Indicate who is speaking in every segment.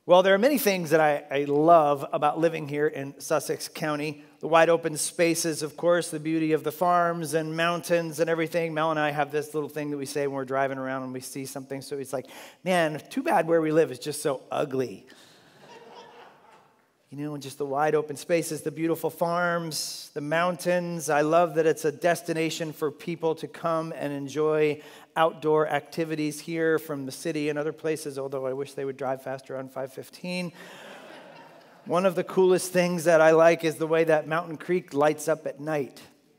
Speaker 1: Well, there are many things that I love about living here in Sussex County. The wide open spaces, of course, the beauty of the farms and mountains and everything. Mel and I have this little thing that we say when we're driving around and we see something. So it's like, man, too bad where we live is just so ugly. You know, just the wide open spaces, the beautiful farms, the mountains. I love that it's a destination for people to come and enjoy outdoor activities here from the city and other places, although I wish they would drive faster on 515. One of the coolest things that I like is the way that Mountain Creek lights up at night.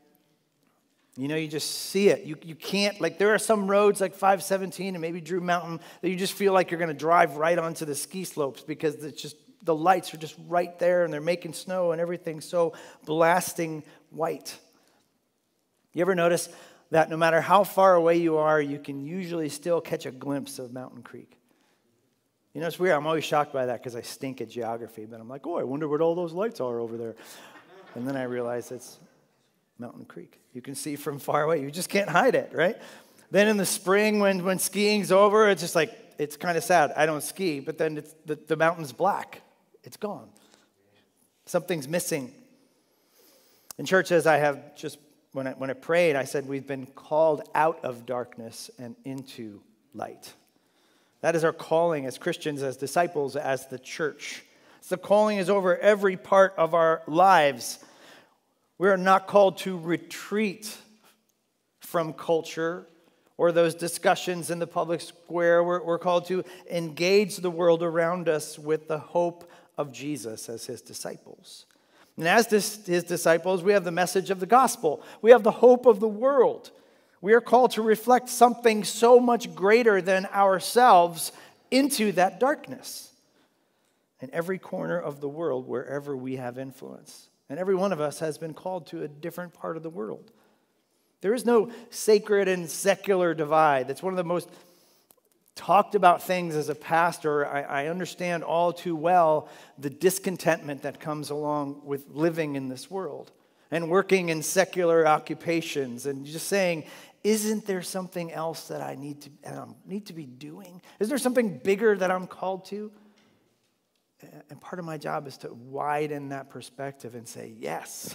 Speaker 1: You know, you just see it. You can't, like there are some roads like 517 and maybe Drew Mountain that you just feel like you're going to drive right onto the ski slopes because it's just, the lights are just right there and they're making snow and everything's so blasting white. You ever notice that no matter how far away you are, you can usually still catch a glimpse of Mountain Creek? You know, it's weird. I'm always shocked by that because I stink at geography. But I'm like, oh, I wonder what all those lights are over there. And then I realize it's Mountain Creek. You can see from far away. You just can't hide it, right? Then in the spring when skiing's over, it's just like, it's kind of sad. I don't ski, but then it's, the mountain's black. It's gone. Something's missing. In church, as I have just, when I prayed, I said we've been called out of darkness and into light. That is our calling as Christians, as disciples, as the church. The calling is over every part of our lives. We are not called to retreat from culture or those discussions in the public square. We're called to engage the world around us with the hope of Jesus as his disciples. And as his disciples, we have the message of the gospel. We have the hope of the world. We are called to reflect something so much greater than ourselves into that darkness. In every corner of the world, wherever we have influence. And every one of us has been called to a different part of the world. There is no sacred and secular divide. That's one of the most talked about things as a pastor. I understand all too well the discontentment that comes along with living in this world and working in secular occupations and just saying, isn't there something else that I need to be doing? Is there something bigger that I'm called to? And part of my job is to widen that perspective and say, yes,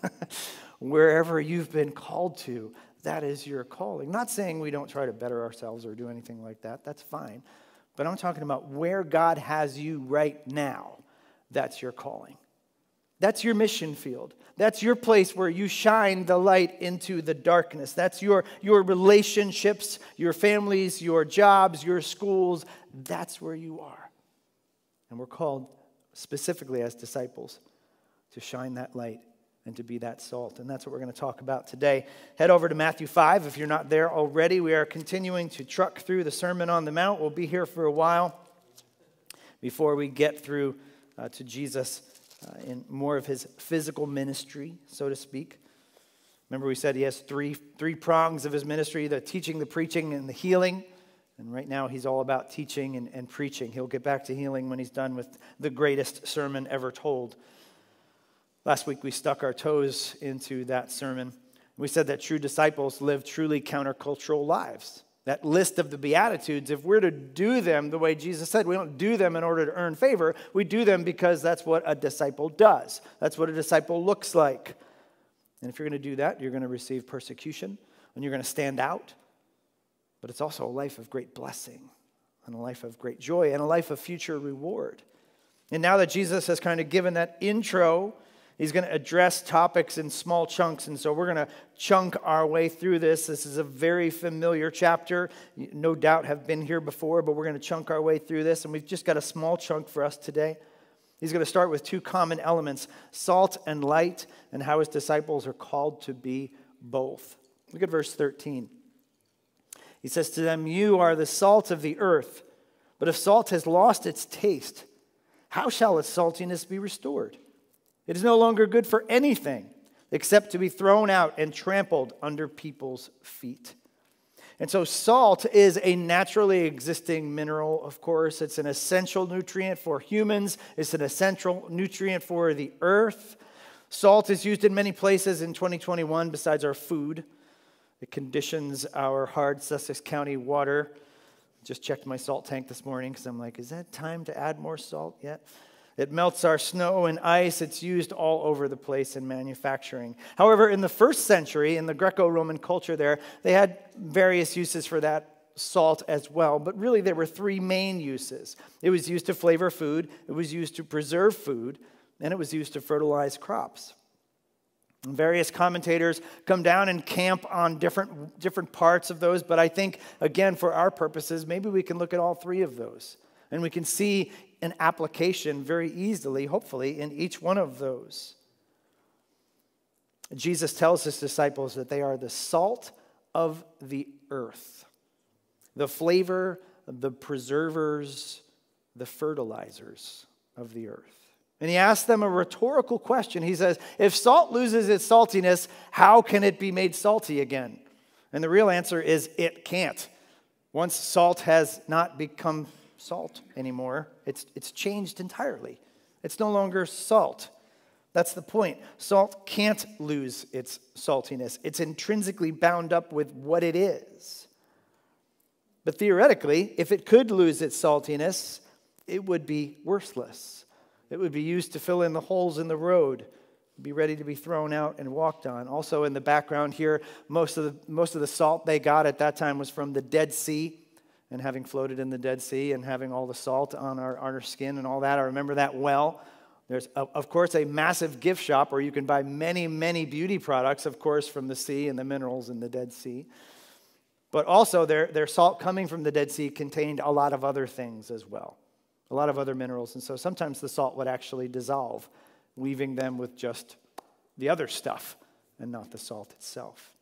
Speaker 1: wherever you've been called to, that is your calling. Not saying we don't try to better ourselves or do anything like that. That's fine. But I'm talking about where God has you right now. That's your calling. That's your mission field. That's your place where you shine the light into the darkness. That's your relationships, your families, your jobs, your schools. That's where you are. And we're called specifically as disciples to shine that light and to be that salt. And that's what we're going to talk about today. Head over to Matthew 5 if you're not there already. We are continuing to truck through the Sermon on the Mount. We'll be here for a while before we get through to Jesus in more of his physical ministry, so to speak. Remember we said he has three prongs of his ministry, the teaching, the preaching, and the healing. And right now he's all about teaching and preaching. He'll get back to healing when he's done with the greatest sermon ever told. Last week we stuck our toes into that sermon. We said that true disciples live truly countercultural lives. That list of the Beatitudes, if we're to do them the way Jesus said, we don't do them in order to earn favor. We do them because that's what a disciple does. That's what a disciple looks like. And if you're going to do that, you're going to receive persecution and you're going to stand out. But it's also a life of great blessing and a life of great joy and a life of future reward. And now that Jesus has kind of given that intro, he's going to address topics in small chunks, and so we're going to chunk our way through this. This is a very familiar chapter. No doubt have been here before, but we're going to chunk our way through this, and we've just got a small chunk for us today. He's going to start with two common elements, salt and light, and how his disciples are called to be both. Look at verse 13. He says to them, "You are the salt of the earth, but if salt has lost its taste, how shall its saltiness be restored? It is no longer good for anything except to be thrown out and trampled under people's feet." And so salt is a naturally existing mineral, of course. It's an essential nutrient for humans. It's an essential nutrient for the earth. Salt is used in many places in 2021 besides our food. It conditions our hard Sussex County water. Just checked my salt tank this morning because I'm like, is that time to add more salt yet? It melts our snow and ice. It's used all over the place in manufacturing. However, in the first century, in the Greco-Roman culture there, they had various uses for that salt as well. But really, there were three main uses. It was used to flavor food, it was used to preserve food, and it was used to fertilize crops. And various commentators come down and camp on different parts of those, but I think, again, for our purposes, maybe we can look at all three of those. And we can see an application very easily, hopefully, in each one of those. Jesus tells his disciples that they are the salt of the earth, the flavor, the preservers, the fertilizers of the earth. And he asks them a rhetorical question. He says, if salt loses its saltiness, how can it be made salty again? And the real answer is it can't. Once salt has not become salt anymore, it's changed entirely. It's no longer salt. That's the point. Salt can't lose its saltiness. It's intrinsically bound up with what it is. But theoretically, if it could lose its saltiness, it would be worthless. It would be used to fill in the holes in the road, be ready to be thrown out and walked on. Also in the background here, most of the salt they got at that time was from the Dead Sea. And having floated in the Dead Sea and having all the salt on our skin and all that, I remember that well. There's, of course, a massive gift shop where you can buy many, many beauty products, of course, from the sea and the minerals in the Dead Sea. But also, their salt coming from the Dead Sea contained a lot of other things as well, a lot of other minerals. And so sometimes the salt would actually dissolve, leaving them with just the other stuff and not the salt itself.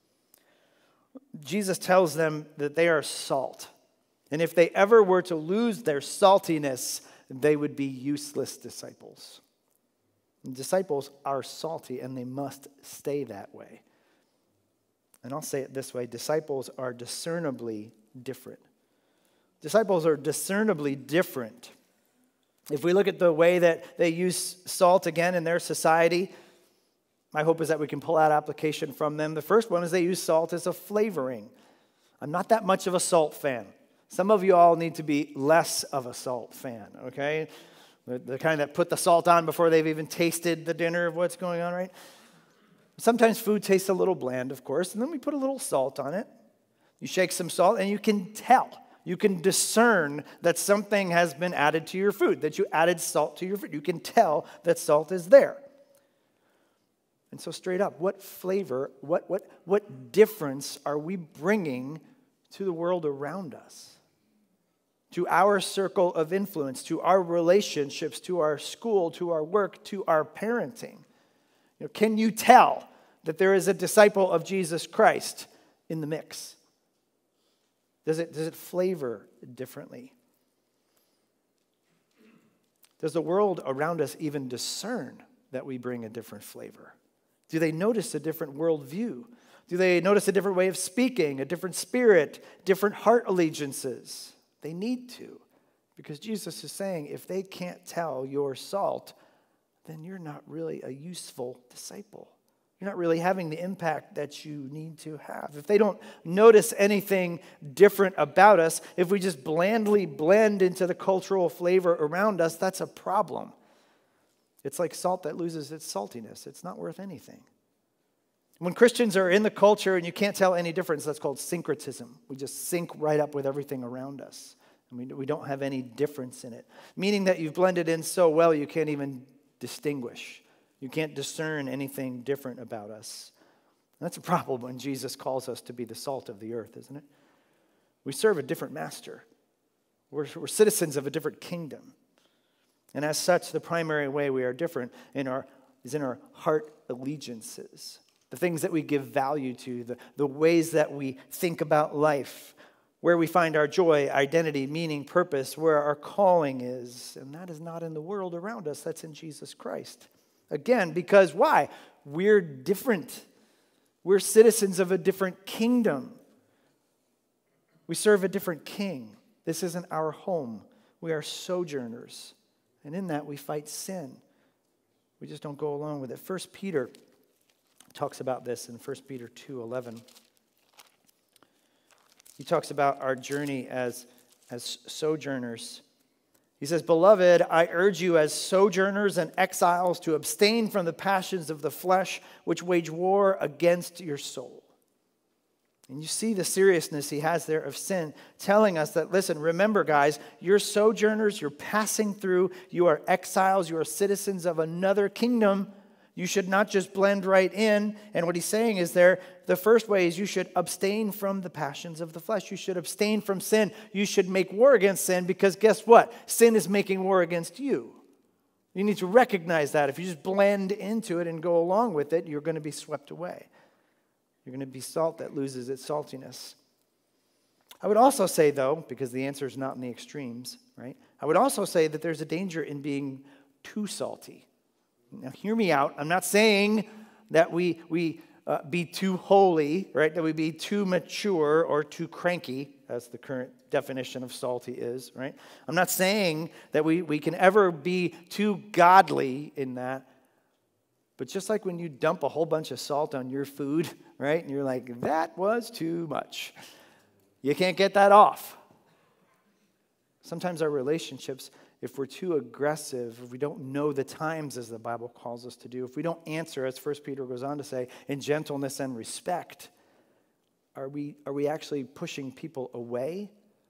Speaker 1: Jesus tells them that they are salt. And if they ever were to lose their saltiness, they would be useless disciples. And disciples are salty, and they must stay that way. And I'll say it this way, disciples are discernibly different. Disciples are discernibly different. If we look at the way that they use salt again in their society, my hope is that we can pull out application from them. The first one is they use salt as a flavoring. I'm not that much of a salt fan. Some of you all need to be less of a salt fan, okay? The kind that put the salt on before they've even tasted the dinner of what's going on, right? Sometimes food tastes a little bland, of course, and then we put a little salt on it. You shake some salt, and you can tell. You can discern that something has been added to your food, that you added salt to your food. You can tell that salt is there. And so straight up, what flavor, what difference are we bringing to the world around us? To our circle of influence, to our relationships, to our school, to our work, to our parenting. Can you tell that there is a disciple of Jesus Christ in the mix? Does it flavor differently? Does the world around us even discern that we bring a different flavor? Do they notice a different worldview? Do they notice a different way of speaking, a different spirit, different heart allegiances? They need to, because Jesus is saying if they can't tell you're salt, then you're not really a useful disciple. You're not really having the impact that you need to have. If they don't notice anything different about us, if we just blandly blend into the cultural flavor around us, that's a problem. It's like salt that loses its saltiness. It's not worth anything. When Christians are in the culture and you can't tell any difference, that's called syncretism. We just sync right up with everything around us. We don't have any difference in it. Meaning that you've blended in so well you can't even distinguish. You can't discern anything different about us. That's a problem when Jesus calls us to be the salt of the earth, isn't it? We serve a different master. We're citizens of a different kingdom. And as such, the primary way we are different is in our heart allegiances. The things that we give value to, the ways that we think about life, where we find our joy, identity, meaning, purpose, where our calling is. And that is not in the world around us, that's in Jesus Christ. Again, because why? We're different. We're citizens of a different kingdom. We serve a different king. This isn't our home. We are sojourners. And in that, we fight sin. We just don't go along with it. 1 Peter talks about this in 1 Peter 2:11. He talks about our journey as as sojourners. He says, "Beloved, I urge you as sojourners and exiles to abstain from the passions of the flesh which wage war against your soul." And you see the seriousness he has there of sin, telling us that, listen, remember, guys, you're sojourners, you're passing through, you are exiles, you are citizens of another kingdom. You should not just blend right in. And what he's saying is there, the first way is you should abstain from the passions of the flesh. You should abstain from sin. You should make war against sin because guess what? Sin is making war against you. You need to recognize that. If you just blend into it and go along with it, you're going to be swept away. You're going to be salt that loses its saltiness. I would also say, though, because the answer is not in the extremes, right? I would also say that there's a danger in being too salty. Now, hear me out. I'm not saying that we be too holy, right? That we be too mature or too cranky, as the current definition of salty is, right? I'm not saying that we can ever be too godly in that. But just like when you dump a whole bunch of salt on your food, right? And you're like, that was too much. You can't get that off. Sometimes our relationships, if we're too aggressive, if we don't know the times as the Bible calls us to do, if we don't answer, as 1 Peter goes on to say, in gentleness and respect, are we actually pushing people away?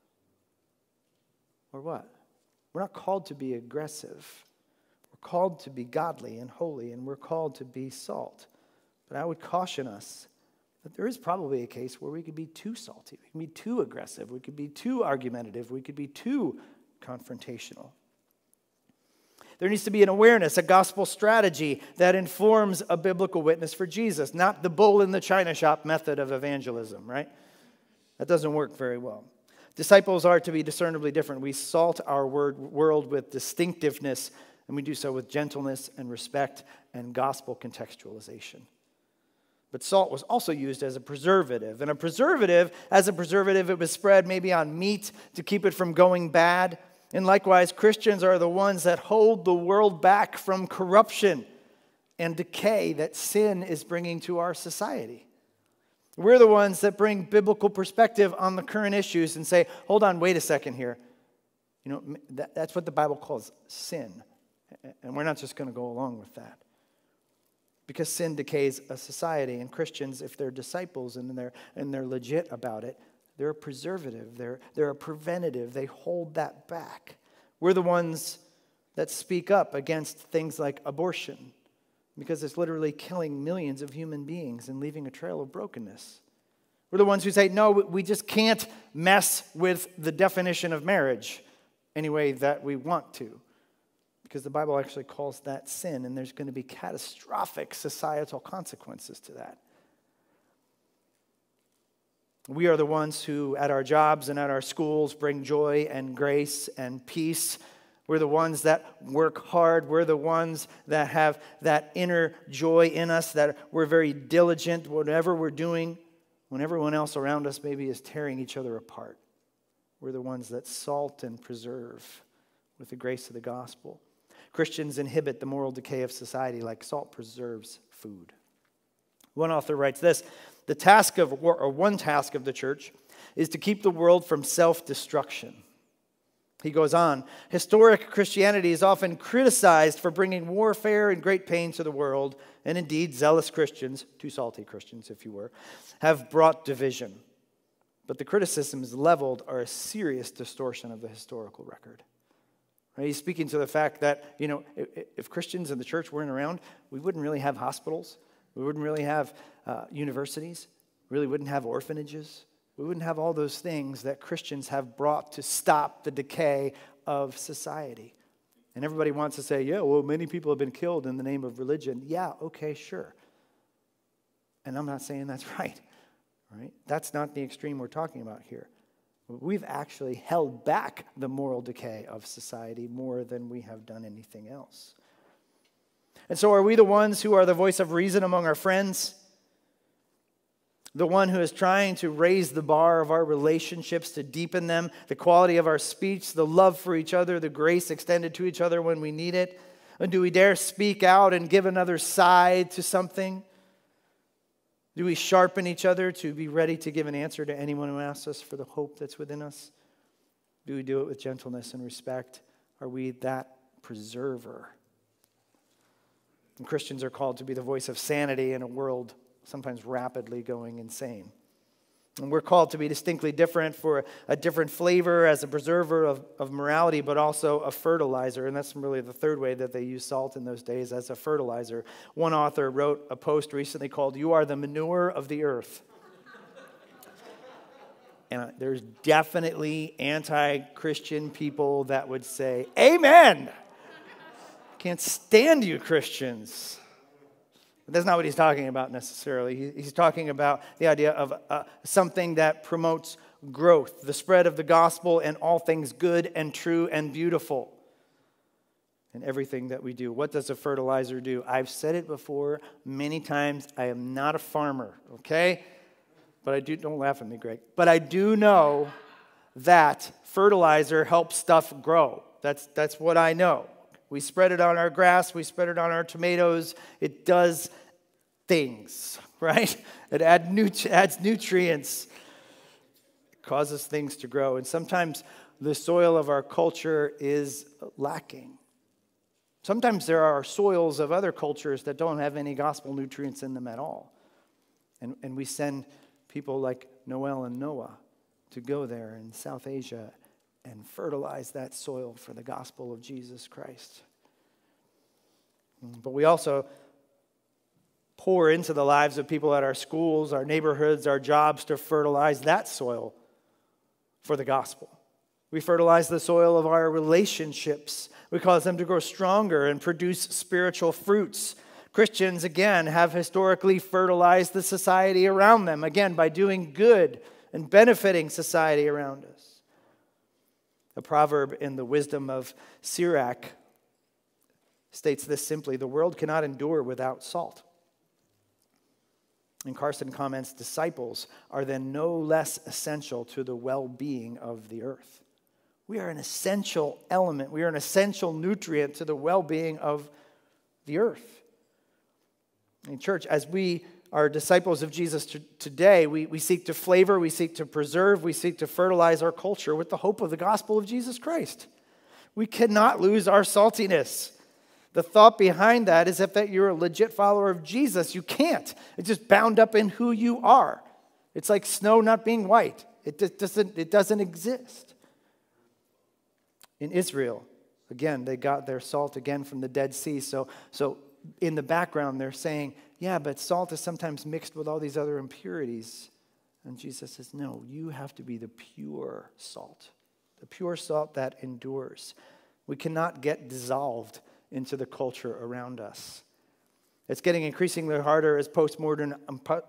Speaker 1: Or what? We're not called to be aggressive. We're called to be godly and holy, and we're called to be salt. But I would caution us that there is probably a case where we could be too salty, we can be too aggressive, we could be too argumentative, we could be too confrontational. There needs to be an awareness, a gospel strategy that informs a biblical witness for Jesus, not the bull in the china shop method of evangelism, right? That doesn't work very well. Disciples are to be discernibly different. We salt our world with distinctiveness, and we do so with gentleness and respect and gospel contextualization. But salt was also used as a preservative. And as a preservative, it was spread maybe on meat to keep it from going bad. And likewise, Christians are the ones that hold the world back from corruption and decay that sin is bringing to our society. We're the ones that bring biblical perspective on the current issues and say, hold on, wait a second here. You know, that's what the Bible calls sin. And we're not just going to go along with that. Because sin decays a society, and Christians, if they're disciples and they're legit about it, they're a preservative, they're a preventative, they hold that back. We're the ones that speak up against things like abortion, because it's literally killing millions of human beings and leaving a trail of brokenness. We're the ones who say, no, we just can't mess with the definition of marriage any way that we want to. Because the Bible actually calls that sin, and there's going to be catastrophic societal consequences to that. We are the ones who, at our jobs and at our schools, bring joy and grace and peace. We're the ones that work hard. We're the ones that have that inner joy in us, that we're very diligent, whatever we're doing, when everyone else around us maybe is tearing each other apart. We're the ones that salt and preserve with the grace of the gospel. Christians inhibit the moral decay of society like salt preserves food. One author writes this: one task of the church is to keep the world from self-destruction. He goes on, historic Christianity is often criticized for bringing warfare and great pain to the world, and indeed zealous Christians, too salty Christians if you were, have brought division. But the criticisms leveled are a serious distortion of the historical record. He's speaking to the fact that, you know, if Christians in the church weren't around, we wouldn't really have hospitals. We wouldn't really have universities. We really wouldn't have orphanages. We wouldn't have all those things that Christians have brought to stop the decay of society. And everybody wants to say, yeah, well, many people have been killed in the name of religion. Yeah, okay, sure. And I'm not saying that's right. That's not the extreme we're talking about here. We've actually held back the moral decay of society more than we have done anything else. And so are we the ones who are the voice of reason among our friends? The one who is trying to raise the bar of our relationships, to deepen them, the quality of our speech, the love for each other, the grace extended to each other when we need it? And do we dare speak out and give another side to something? Do we sharpen each other to be ready to give an answer to anyone who asks us for the hope that's within us? Do we do it with gentleness and respect? Are we that preserver? And Christians are called to be the voice of sanity in a world sometimes rapidly going insane. And we're called to be distinctly different for a different flavor as a preserver of morality, but also a fertilizer. And that's really the third way that they used salt in those days, as a fertilizer. One author wrote a post recently called, "You are the manure of the earth." And there's definitely anti-Christian people that would say, "Amen! Can't stand you Christians." But that's not what he's talking about necessarily. He's talking about the idea of something that promotes growth, the spread of the gospel and all things good and true and beautiful in everything that we do. What does a fertilizer do? I've said it before many times. I am not a farmer, okay? But don't laugh at me, Greg. But I do know that fertilizer helps stuff grow. That's what I know. We spread it on our grass. We spread it on our tomatoes. It does things, right? It adds nutrients. It causes things to grow. And sometimes the soil of our culture is lacking. Sometimes there are soils of other cultures that don't have any gospel nutrients in them at all. And we send people like Noel and Noah to go there in South Asia and fertilize that soil for the gospel of Jesus Christ. But we also pour into the lives of people at our schools, our neighborhoods, our jobs to fertilize that soil for the gospel. We fertilize the soil of our relationships. We cause them to grow stronger and produce spiritual fruits. Christians, again, have historically fertilized the society around them, again, by doing good and benefiting society around us. A proverb in the Wisdom of Sirach states this simply: the world cannot endure without salt. And Carson comments, disciples are then no less essential to the well-being of the earth. We are an essential element. We are an essential nutrient to the well-being of the earth. In church, as we are disciples of Jesus today, we seek to flavor, we seek to preserve, we seek to fertilize our culture with the hope of the gospel of Jesus Christ. We cannot lose our saltiness. The thought behind that is that you're a legit follower of Jesus. You can't. It's just bound up in who you are. It's like snow not being white. It doesn't exist. In Israel, again, they got their salt again from the Dead Sea. So in the background, they're saying, yeah, but salt is sometimes mixed with all these other impurities. And Jesus says, no, you have to be the pure salt that endures. We cannot get dissolved into the culture around us. It's getting increasingly harder as postmodern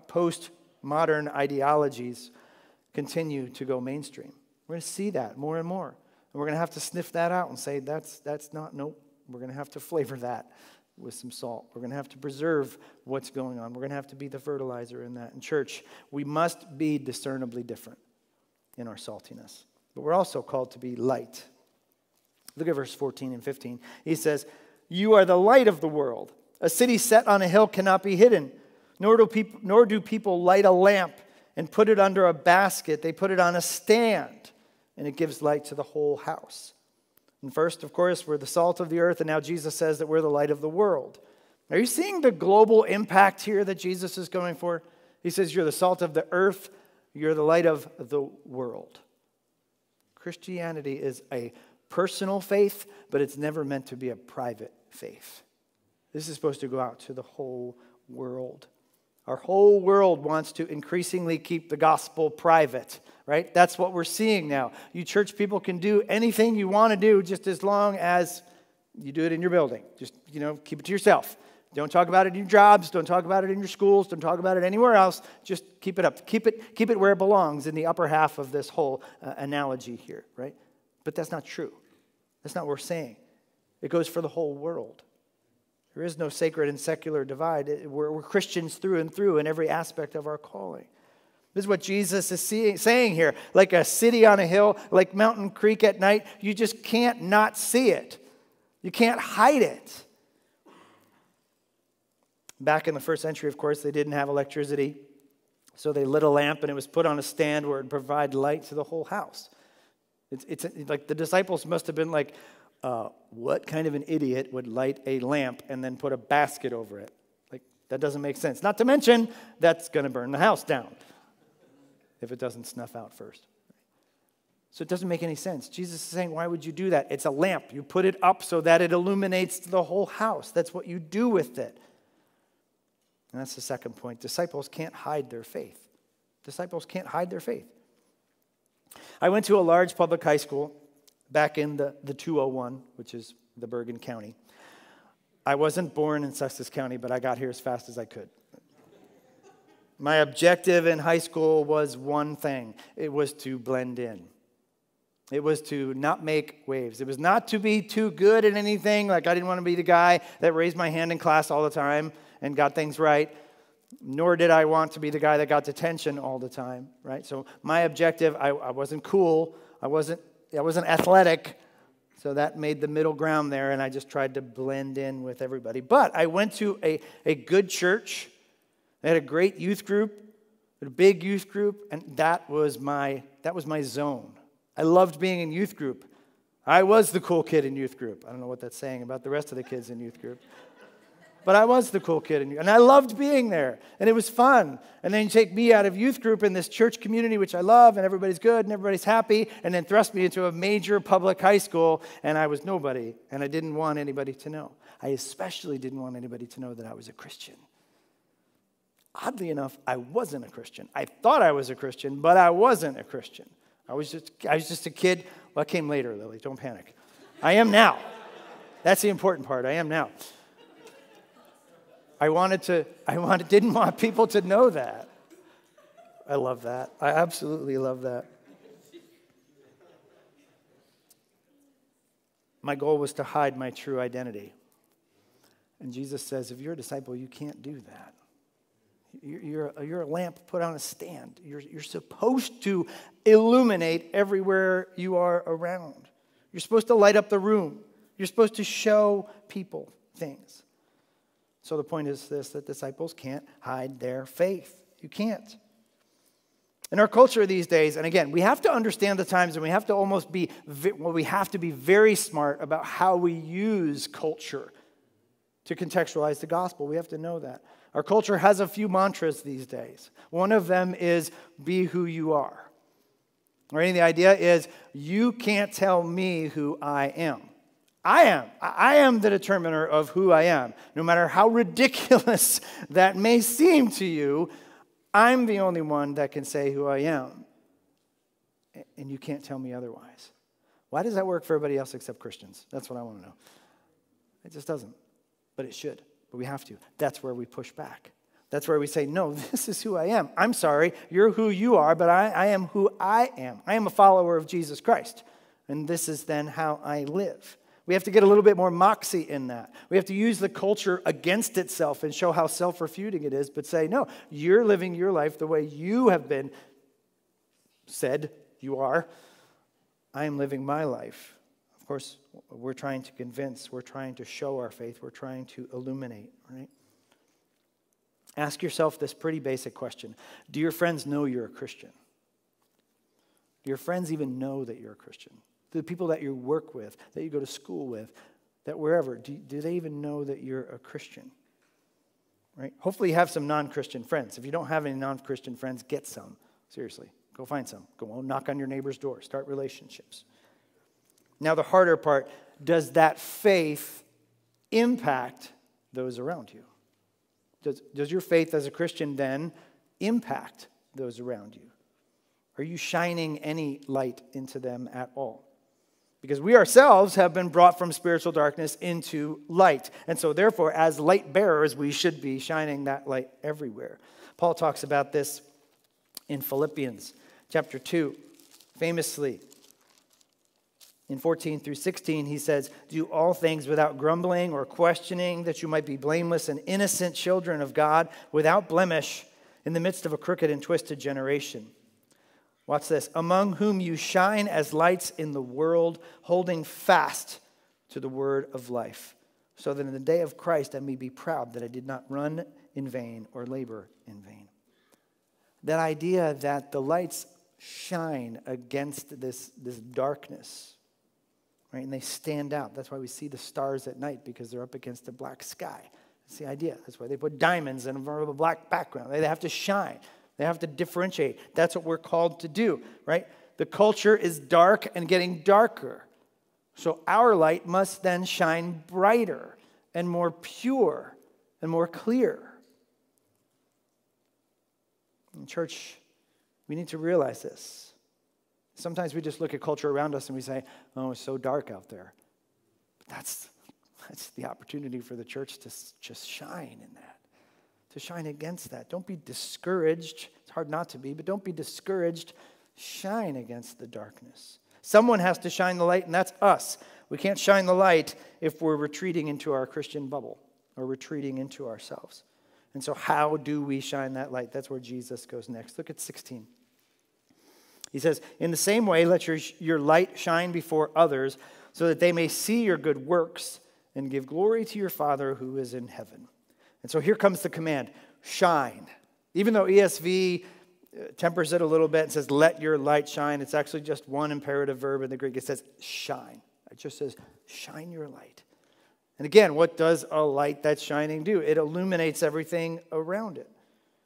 Speaker 1: ideologies continue to go mainstream. We're going to see that more and more. And we're going to have to sniff that out and say, that's not, nope. We're going to have to flavor that with some salt. We're going to have to preserve what's going on. We're going to have to be the fertilizer in that. In church, we must be discernibly different in our saltiness. But we're also called to be light. Look at verse 14 and 15. He says, you are the light of the world. A city set on a hill cannot be hidden, nor do people light a lamp and put it under a basket. They put it on a stand, and it gives light to the whole house. And first, of course, we're the salt of the earth, and now Jesus says that we're the light of the world. Are you seeing the global impact here that Jesus is going for? He says you're the salt of the earth, you're the light of the world. Christianity is a personal faith, but it's never meant to be a private faith. This is supposed to go out to the whole world. Our whole world wants to increasingly keep the gospel private, right? That's what we're seeing now. You church people can do anything you want to do just as long as you do it in your building. Just, keep it to yourself. Don't talk about it in your jobs. Don't talk about it in your schools. Don't talk about it anywhere else. Just keep it up. Keep it where it belongs in the upper half of this whole analogy here, right? But that's not true. That's not what we're saying. It goes for the whole world. There is no sacred and secular divide. We're Christians through and through in every aspect of our calling. This is what Jesus is saying here. Like a city on a hill, like Mountain Creek at night, you just can't not see it. You can't hide it. Back in the first century, of course, they didn't have electricity. So they lit a lamp and it was put on a stand where it would provide light to the whole house. It's like the disciples must have been like, what kind of an idiot would light a lamp and then put a basket over it? Like, that doesn't make sense. Not to mention, that's going to burn the house down if it doesn't snuff out first. So it doesn't make any sense. Jesus is saying, why would you do that? It's a lamp. You put it up so that it illuminates the whole house. That's what you do with it. And that's the second point. Disciples can't hide their faith. Disciples can't hide their faith. I went to a large public high school back in the 201, which is the Bergen County. I wasn't born in Sussex County, but I got here as fast as I could. My objective in high school was one thing. It was to blend in. It was to not make waves. It was not to be too good at anything. Like, I didn't want to be the guy that raised my hand in class all the time and got things right. Nor did I want to be the guy that got detention all the time, right? So my objective, I wasn't cool. I wasn't athletic. So that made the middle ground there, and I just tried to blend in with everybody. But I went to a good church. They had a great youth group, a big youth group, and that was my zone. I loved being in youth group. I was the cool kid in youth group. I don't know what that's saying about the rest of the kids in youth group. But I was the cool kid, and I loved being there, and it was fun. And then you take me out of youth group in this church community, which I love, and everybody's good, and everybody's happy, and then thrust me into a major public high school, and I was nobody, and I didn't want anybody to know. I especially didn't want anybody to know that I was a Christian. Oddly enough, I wasn't a Christian. I thought I was a Christian, but I wasn't a Christian. I was just a kid. Well, it came later, Lily. Don't panic. I am now. That's the important part. I am now. Didn't want people to know that. I love that. I absolutely love that. My goal was to hide my true identity. And Jesus says, if you're a disciple, you can't do that. You're a lamp put on a stand. You're supposed to illuminate everywhere you are around. You're supposed to light up the room. You're supposed to show people things. So the point is this, that disciples can't hide their faith. You can't. In our culture these days, and again, we have to understand the times, and we have to be very smart about how we use culture to contextualize the gospel. We have to know that. Our culture has a few mantras these days. One of them is, be who you are. Right? The idea is, you can't tell me who I am. I am the determiner of who I am. No matter how ridiculous that may seem to you, I'm the only one that can say who I am. And you can't tell me otherwise. Why does that work for everybody else except Christians? That's what I want to know. It just doesn't. But it should. But we have to. That's where we push back. That's where we say, no, this is who I am. I'm sorry, you're who you are, but I am who I am. I am a follower of Jesus Christ. And this is then how I live. We have to get a little bit more moxie in that. We have to use the culture against itself and show how self-refuting it is, but say, no, you're living your life the way you have been said you are. I am living my life. Of course, we're trying to convince, we're trying to show our faith, we're trying to illuminate, right? Ask yourself this pretty basic question. Do your friends know you're a Christian? Do your friends even know that you're a Christian? The people that you work with, that you go to school with, that wherever, do they even know that you're a Christian? Right? Hopefully you have some non-Christian friends. If you don't have any non-Christian friends, get some. Seriously, go find some. Go knock on your neighbor's door. Start relationships. Now the harder part, does that faith impact those around you? Does your faith as a Christian then impact those around you? Are you shining any light into them at all? Because we ourselves have been brought from spiritual darkness into light. And so therefore, as light bearers, we should be shining that light everywhere. Paul talks about this in Philippians chapter 2, famously. In 14 through 16, he says, do all things without grumbling or questioning, that you might be blameless and innocent children of God, without blemish, in the midst of a crooked and twisted generation. Watch this. Among whom you shine as lights in the world, holding fast to the word of life, so that in the day of Christ I may be proud that I did not run in vain or labor in vain. That idea that the lights shine against this darkness, right? And they stand out. That's why we see the stars at night, because they're up against a black sky. That's the idea. That's why they put diamonds in a black background. They have to shine. They have to differentiate. That's what we're called to do, right? The culture is dark and getting darker. So our light must then shine brighter and more pure and more clear. In church, we need to realize this. Sometimes we just look at culture around us and we say, oh, it's so dark out there. But that's the opportunity for the church to just shine in that, to shine against that. Don't be discouraged. It's hard not to be, but don't be discouraged. Shine against the darkness. Someone has to shine the light, and that's us. We can't shine the light if we're retreating into our Christian bubble or retreating into ourselves. And so how do we shine that light? That's where Jesus goes next. Look at 16. He says, in the same way, let your light shine before others so that they may see your good works and give glory to your Father who is in heaven. And so here comes the command, shine. Even though ESV tempers it a little bit and says, let your light shine, it's actually just one imperative verb in the Greek. It says, shine. It just says, shine your light. And again, what does a light that's shining do? It illuminates everything around it.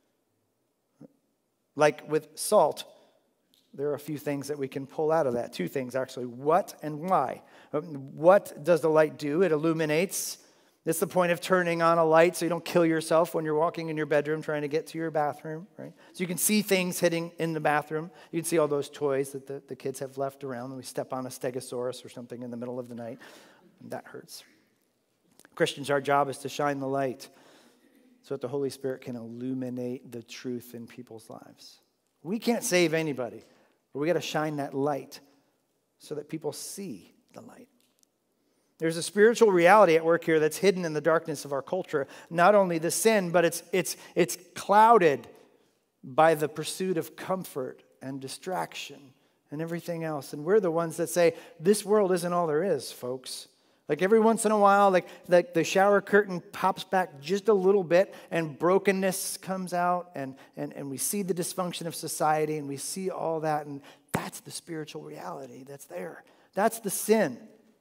Speaker 1: Like with salt, there are a few things that we can pull out of that. Two things, actually. What and why. What does the light do? It illuminates. That's the point of turning on a light so you don't kill yourself when you're walking in your bedroom trying to get to your bathroom, right? So you can see things hitting in the bathroom. You can see all those toys that the kids have left around when we step on a stegosaurus or something in the middle of the night. And that hurts. Christians, our job is to shine the light so that the Holy Spirit can illuminate the truth in people's lives. We can't save anybody, but we got to shine that light so that people see the light. There's a spiritual reality at work here that's hidden in the darkness of our culture. Not only the sin, but it's clouded by the pursuit of comfort and distraction and everything else. And we're the ones that say, this world isn't all there is, folks. Like every once in a while, like the shower curtain pops back just a little bit and brokenness comes out and we see the dysfunction of society and we see all that, and that's the spiritual reality that's there. That's the sin.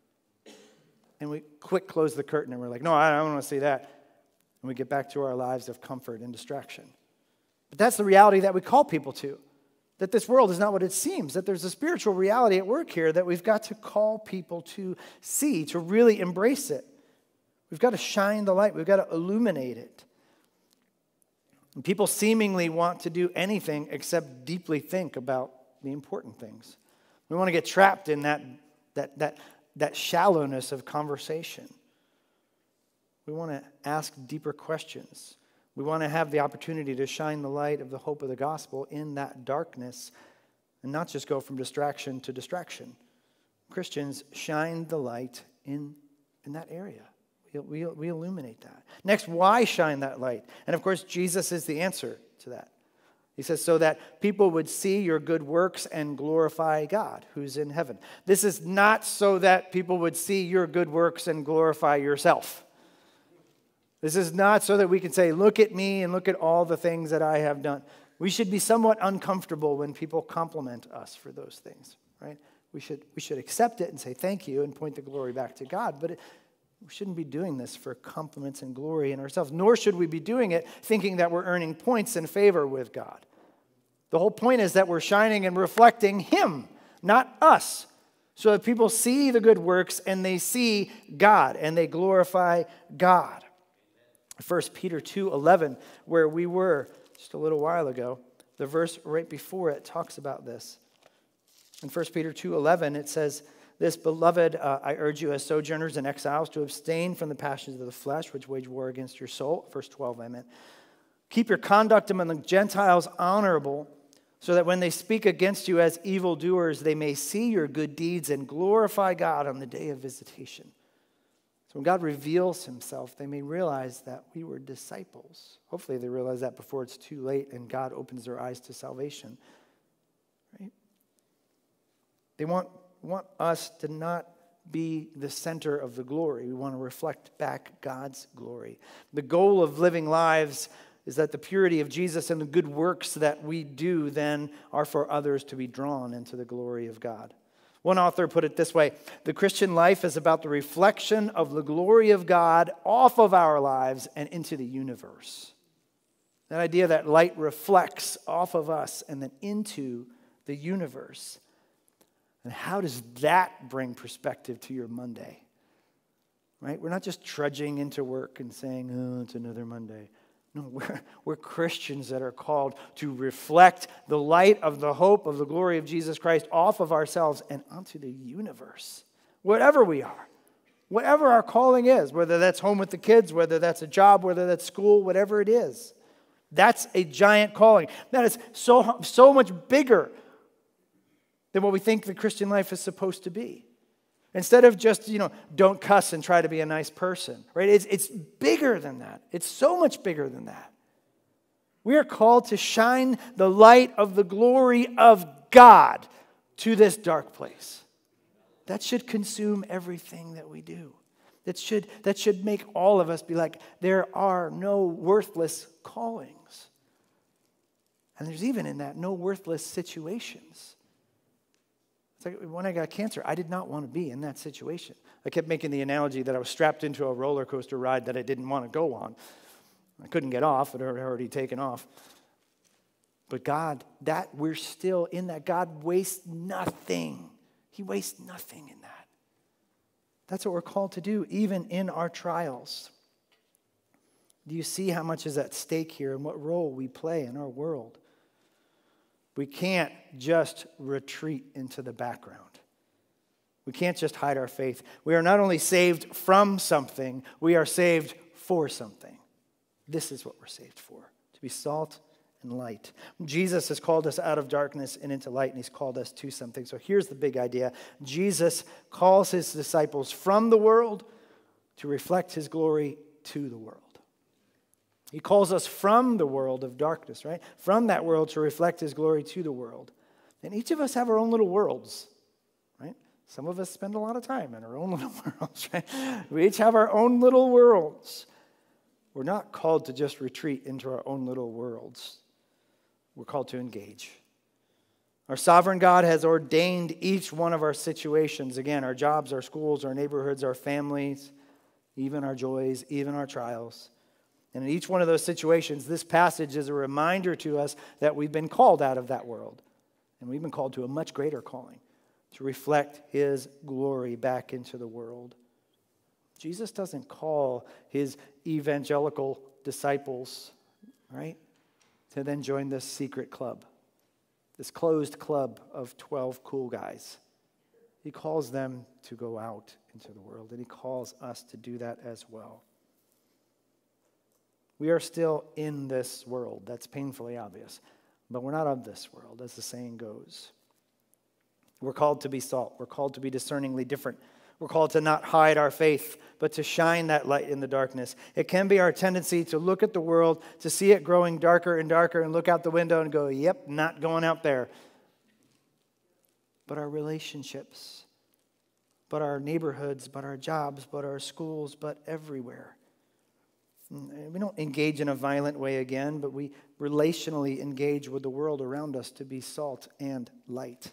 Speaker 1: And we quick close the curtain and we're like, no, I don't want to see that. And we get back to our lives of comfort and distraction. But that's the reality that we call people to. That this world is not what it seems. That there's a spiritual reality at work here that we've got to call people to see, to really embrace it. We've got to shine the light. We've got to illuminate it. And people seemingly want to do anything except deeply think about the important things. We want to get trapped in that shallowness of conversation. We want to ask deeper questions. We want to have the opportunity to shine the light of the hope of the gospel in that darkness and not just go from distraction to distraction. Christians shine the light in that area. We illuminate that. Next, why shine that light? And of course, Jesus is the answer to that. He says, so that people would see your good works and glorify God who's in heaven. This is not so that people would see your good works and glorify yourself. This is not so that we can say, look at me and look at all the things that I have done. We should be somewhat uncomfortable when people compliment us for those things, right? We should accept it and say thank you and point the glory back to God. But we shouldn't be doing this for compliments and glory in ourselves, nor should we be doing it thinking that we're earning points in favor with God. The whole point is that we're shining and reflecting Him, not us, so that people see the good works and they see God and they glorify God. 1 Peter 2:11, where we were just a little while ago, the verse right before it talks about this. In 1 Peter 2:11, it says, this, beloved, I urge you as sojourners and exiles to abstain from the passions of the flesh, which wage war against your soul. Verse 12, I meant. Keep your conduct among the Gentiles honorable, so that when they speak against you as evildoers, they may see your good deeds and glorify God on the day of visitation. So when God reveals Himself, they may realize that we were disciples. Hopefully they realize that before it's too late and God opens their eyes to salvation. Right? They want us to not be the center of the glory. We want to reflect back God's glory. The goal of living lives is that the purity of Jesus and the good works that we do then are for others to be drawn into the glory of God. One author put it this way: the Christian life is about the reflection of the glory of God off of our lives and into the universe. That idea that light reflects off of us and then into the universe. And how does that bring perspective to your Monday? Right? We're not just trudging into work and saying, oh, it's another Monday. No, we're Christians that are called to reflect the light of the hope of the glory of Jesus Christ off of ourselves and onto the universe. Whatever we are, whatever our calling is, whether that's home with the kids, whether that's a job, whether that's school, whatever it is. That's a giant calling. That is so much bigger than what we think the Christian life is supposed to be. Instead of just, don't cuss and try to be a nice person, right? It's bigger than that. It's so much bigger than that. We are called to shine the light of the glory of God to this dark place. That should consume everything that we do. That should make all of us be like, there are no worthless callings. And there's even in that no worthless situations. It's like when I got cancer, I did not want to be in that situation. I kept making the analogy that I was strapped into a roller coaster ride that I didn't want to go on. I couldn't get off. It had already taken off. But God, that we're still in that. God wastes nothing. He wastes nothing in that. That's what we're called to do, even in our trials. Do you see how much is at stake here and what role we play in our world? We can't just retreat into the background. We can't just hide our faith. We are not only saved from something, we are saved for something. This is what we're saved for, to be salt and light. Jesus has called us out of darkness and into light, and he's called us to something. So here's the big idea. Jesus calls his disciples from the world to reflect his glory to the world. He calls us from the world of darkness, right? From that world to reflect his glory to the world. And each of us have our own little worlds, right? Some of us spend a lot of time in our own little worlds, right? We each have our own little worlds. We're not called to just retreat into our own little worlds. We're called to engage. Our sovereign God has ordained each one of our situations. Again, our jobs, our schools, our neighborhoods, our families, even our joys, even our trials. And in each one of those situations, this passage is a reminder to us that we've been called out of that world. And we've been called to a much greater calling, to reflect his glory back into the world. Jesus doesn't call his evangelical disciples, right, to then join this secret club, this closed club of 12 cool guys. He calls them to go out into the world, and he calls us to do that as well. We are still in this world. That's painfully obvious. But we're not of this world, as the saying goes. We're called to be salt. We're called to be discerningly different. We're called to not hide our faith, but to shine that light in the darkness. It can be our tendency to look at the world, to see it growing darker and darker, and look out the window and go, yep, not going out there. But our relationships, but our neighborhoods, but our jobs, but our schools, but everywhere. We don't engage in a violent way again, but we relationally engage with the world around us to be salt and light.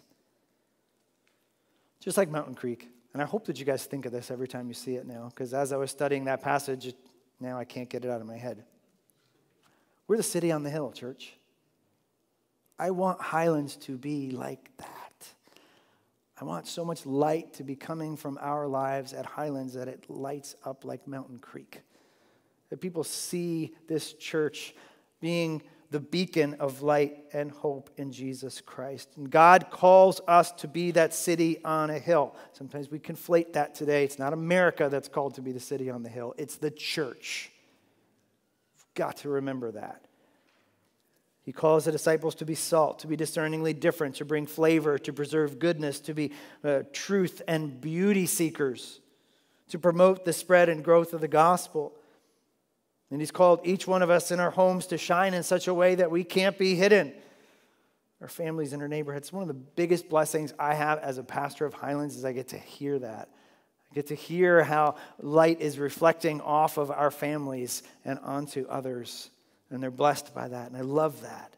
Speaker 1: Just like Mountain Creek. And I hope that you guys think of this every time you see it now, because as I was studying that passage, now I can't get it out of my head. We're the city on the hill, church. I want Highlands to be like that. I want so much light to be coming from our lives at Highlands that it lights up like Mountain Creek. That people see this church being the beacon of light and hope in Jesus Christ. And God calls us to be that city on a hill. Sometimes we conflate that today. It's not America that's called to be the city on the hill. It's the church. We've got to remember that. He calls the disciples to be salt, to be discerningly different, to bring flavor, to preserve goodness, to be truth and beauty seekers, to promote the spread and growth of the gospel. And he's called each one of us in our homes to shine in such a way that we can't be hidden. Our families and our neighborhoods. One of the biggest blessings I have as a pastor of Highlands is I get to hear that. I get to hear how light is reflecting off of our families and onto others. And they're blessed by that, and I love that.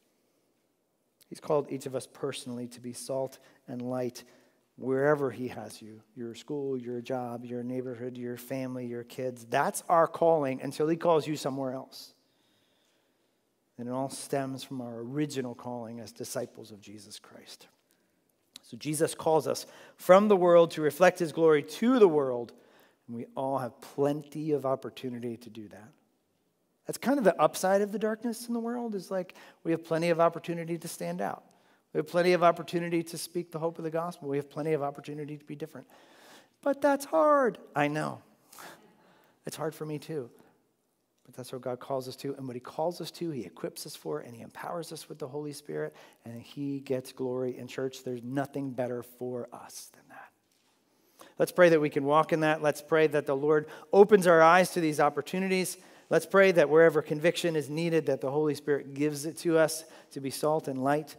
Speaker 1: He's called each of us personally to be salt and light wherever he has you. Your school, your job, your neighborhood, your family, your kids. That's our calling until he calls you somewhere else. And it all stems from our original calling as disciples of Jesus Christ. So Jesus calls us from the world to reflect his glory to the world, and we all have plenty of opportunity to do that. That's kind of the upside of the darkness in the world, is like we have plenty of opportunity to stand out. We have plenty of opportunity to speak the hope of the gospel. We have plenty of opportunity to be different. But that's hard. I know. It's hard for me too. But that's what God calls us to. And what he calls us to, he equips us for, and he empowers us with the Holy Spirit, and he gets glory in church. There's nothing better for us than that. Let's pray that we can walk in that. Let's pray that the Lord opens our eyes to these opportunities. Let's pray that wherever conviction is needed, that the Holy Spirit gives it to us to be salt and light.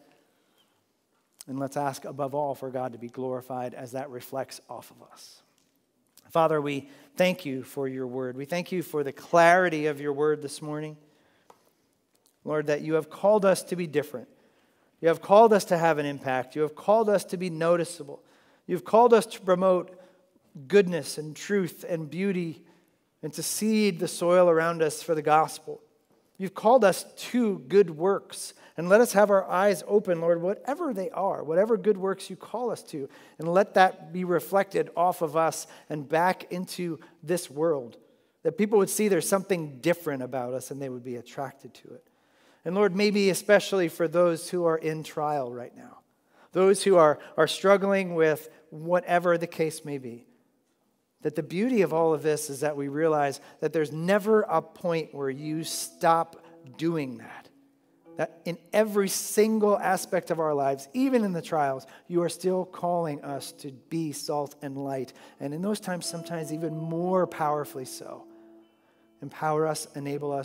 Speaker 1: And let's ask above all for God to be glorified as that reflects off of us. Father, we thank you for your word. We thank you for the clarity of your word this morning. Lord, that you have called us to be different. You have called us to have an impact. You have called us to be noticeable. You've called us to promote goodness and truth and beauty and to seed the soil around us for the gospel. You've called us to good works. And let us have our eyes open, Lord, whatever they are, whatever good works you call us to, and let that be reflected off of us and back into this world. That people would see there's something different about us and they would be attracted to it. And Lord, maybe especially for those who are in trial right now, those who are struggling with whatever the case may be, that the beauty of all of this is that we realize that there's never a point where you stop doing that. That in every single aspect of our lives, even in the trials, you are still calling us to be salt and light. And in those times, sometimes even more powerfully so. Empower us, enable us.